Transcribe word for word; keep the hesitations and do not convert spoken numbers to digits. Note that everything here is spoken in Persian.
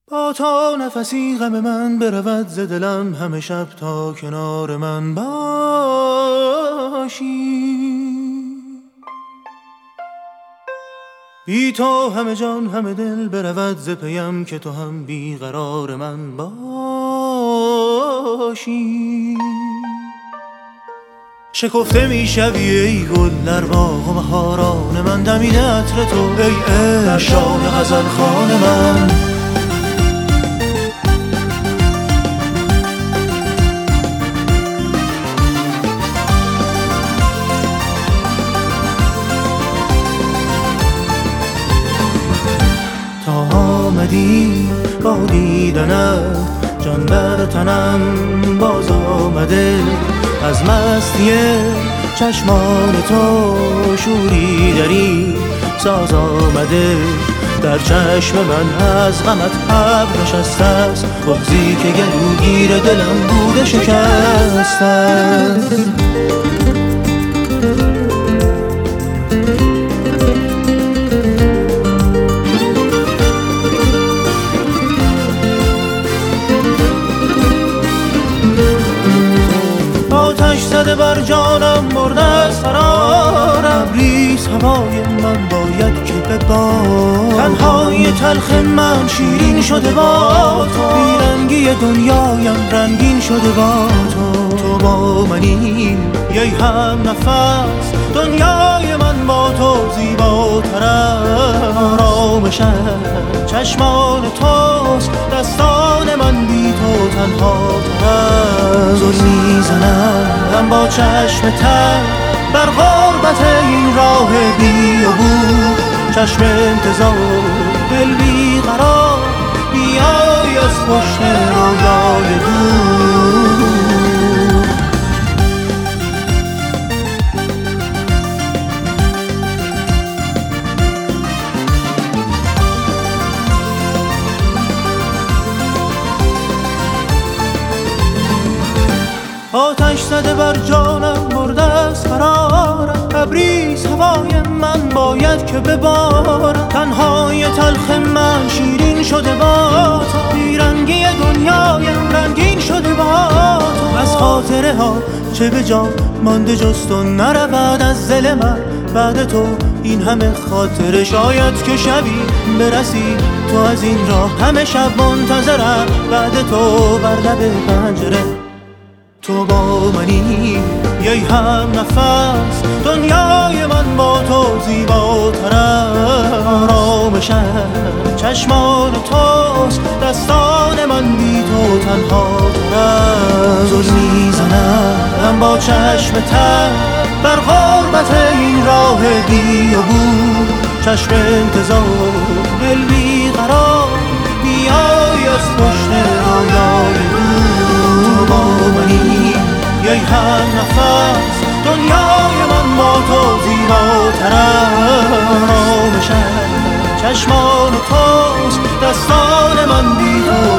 با تا نفسی غم من برود ز دلم، همه شب تا کنار من باشی. بی تو همه جان همه دل برود ز پیم، که تو هم بی قرار من باشی. شکفته می شوی ای گل در باغ و بهاران من، دمیده عطر تو ای عشق شاه غزل خوان من. تا آمدی با دیدنت جان در تنم باز آمده، از مستی چشمان تو شوری دری ساز آمده. در چشم من از غمت ابر نشسته است، بغضی که گلوگیر دلم بوده شکسته است. آتش زده بر جانم مرده از قرار، ابریز هوای من باید که ببار. تنهای تلخ من شیرین شده با تو، بیرنگی دنیایم رنگین شده با تو. تو با منی ای هم نفس، دنیای من با تو زیباتر است. آرامشم چشمان توست، دستان من بی تو تنها تر است. زل میزنم با چشم تر بر غربت این راه بی عبور، چشم انتظار دل بی قرار، بیای از پشت رویای دور. آتش زده بر جانم مرده از قرارم، ابریز هوای من باید که ببارم. تنهای تلخ من شیرین شده با تو، بیرنگی دنیایم رنگین شده با تو. از خاطره ها چه به جا مانده جز تو، نرود از دل من بعد تو این همه خاطره. شاید که شبی برسی تو از این راه، همه شب منتظرم بعد تو بر لب پنجره. تو با منی ای هم نفس، دنیای من با تو زیباتر است. آرامشم چشمان توست، دستان من بی تو تنها تر است. زل میزنم با چشم تر بر غربت این راه بی عبور، چشم انتظار دل بی قرار، بیای از پشت رویای دور. تو با منی ای هم نفس، دنیای من با تو زیباتر است. آرامشم چشمان توست، دستان من بی تو